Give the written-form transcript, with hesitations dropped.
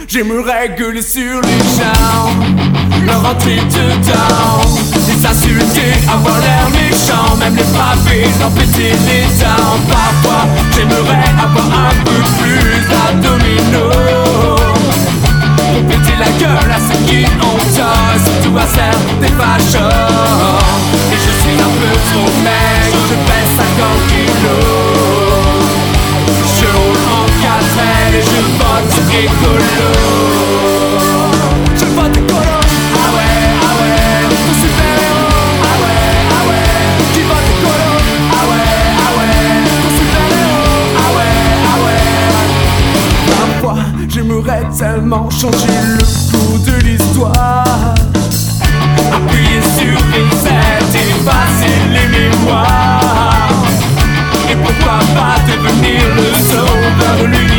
J'aimerais gueuler sur les gens, leur rentrer dedans, les insulter, avoir l'air méchant, même les frapper, leur péter les dents. Parfois, j'aimerais avoir un peu plus d'abdominaux pour péter la gueule à ceux qui ont tort, surtout à celles des fachos. Et je suis un peu trop maigre, je pèse 50 kilos. Je roule en 4L et je vote écolo. Je vote écolo. Ah ouais, ton super-héros. Ah ouais, qui vote écolo. Ah ouais, ton super-héros. Ah ouais. Parfois, j'aimerais tellement changer le cours de l'histoire, appuyer sur reset, effacer les mémoires. Et pourquoi pas devenir le sauveur de l'univers.